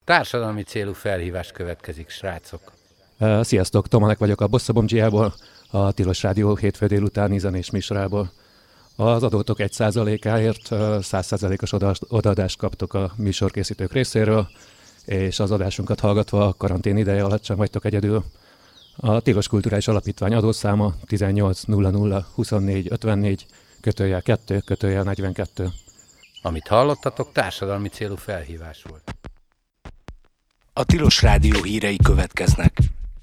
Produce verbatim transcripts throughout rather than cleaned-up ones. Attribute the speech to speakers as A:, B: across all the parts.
A: Társadalmi célú felhívás következik, srácok.
B: Uh, sziasztok, Tomanek vagyok a Bosszabomcsiából, a Tilos Rádió hétfő délutáni zenés műsorából. Az adótok egy százalékáért száz százalékos odaadást kaptok a műsorkészítők részéről, és az adásunkat hallgatva a karantén ideje alatt sem vagytok egyedül. A Tilos Kulturális Alapítvány adószáma tizennyolc nulla nulla huszonnégy ötvennégy kötőjel kettő kötőjel negyvenkettő.
A: Amit hallottatok, társadalmi célú felhívás volt.
C: A Tilos Rádió hírei következnek.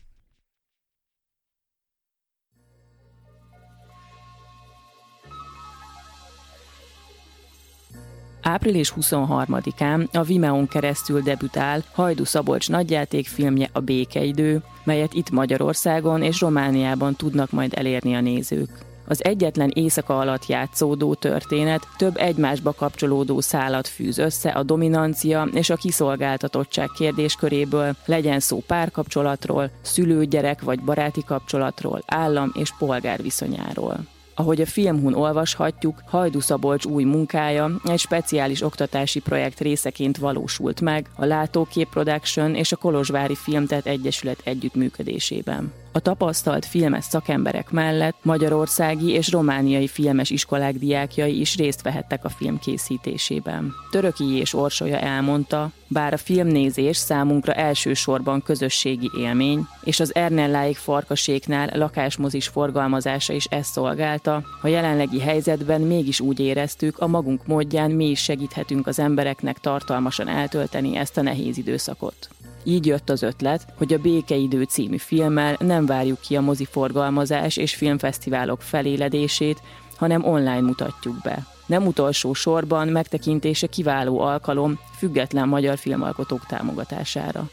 D: április huszonharmadikán a Vimeón keresztül debütál Hajdú Szabolcs nagyjátékfilmje, a Békeidő, melyet itt Magyarországon és Romániában tudnak majd elérni a nézők. Az egyetlen éjszaka alatt játszódó történet több egymásba kapcsolódó szálat fűz össze a dominancia és a kiszolgáltatottság kérdésköréből, legyen szó párkapcsolatról, szülő-gyerek vagy baráti kapcsolatról, állam és polgár viszonyáról. Ahogy a Filmhun olvashatjuk, Hajdú Szabolcs új munkája egy speciális oktatási projekt részeként valósult meg a Látókép Production és a Kolozsvári Filmtett Egyesület együttműködésében. A tapasztalt filmes szakemberek mellett magyarországi és romániai filmes iskolák diákjai is részt vehettek a film készítésében. Töröki és Orsolya elmondta, bár a filmnézés számunkra elsősorban közösségi élmény, és az Ernelláig Farkaséknál lakásmozis forgalmazása is ezt szolgálta, a jelenlegi helyzetben mégis úgy éreztük, a magunk módján mi is segíthetünk az embereknek tartalmasan eltölteni ezt a nehéz időszakot. Így jött az ötlet, hogy a Békeidő című filmmel nem várjuk ki a moziforgalmazás és filmfesztiválok feléledését, hanem online mutatjuk be. Nem utolsó sorban megtekintése kiváló alkalom független magyar filmalkotók támogatására.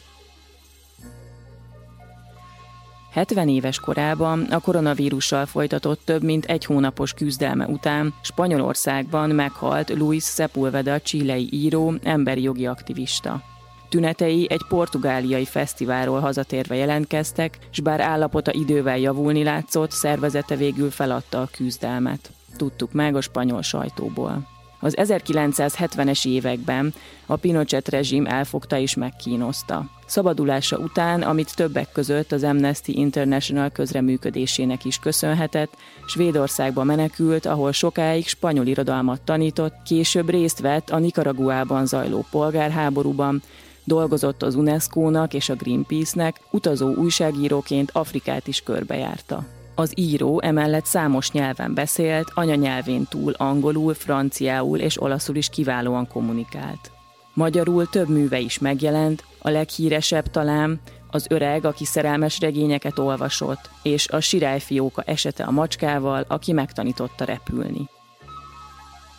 D: hetven éves korában a koronavírussal folytatott több mint egy hónapos küzdelme után Spanyolországban meghalt Luis Sepúlveda chilei író, emberi jogi aktivista. Tünetei egy portugáliai fesztiválról hazatérve jelentkeztek, s bár állapota idővel javulni látszott, szervezete végül feladta a küzdelmet. Tudtuk meg a spanyol sajtóból. Az ezerkilencszázhetvenes években a Pinochet rezsim elfogta és megkínozta. Szabadulása után, amit többek között az Amnesty International közreműködésének is köszönhetett, Svédországba menekült, ahol sokáig spanyol irodalmat tanított, később részt vett a Nicaraguában zajló polgárháborúban, dolgozott az UNESCO-nak és a Greenpeace-nek, utazó újságíróként Afrikát is körbejárta. Az író emellett számos nyelven beszélt, anyanyelvén túl angolul, franciául és olaszul is kiválóan kommunikált. Magyarul több műve is megjelent, a leghíresebb talán Az öreg, aki szerelmes regényeket olvasott, és a Sirályfióka esete a macskával, aki megtanította repülni.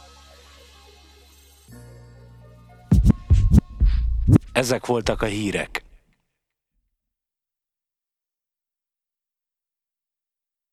C: Ezek voltak a hírek.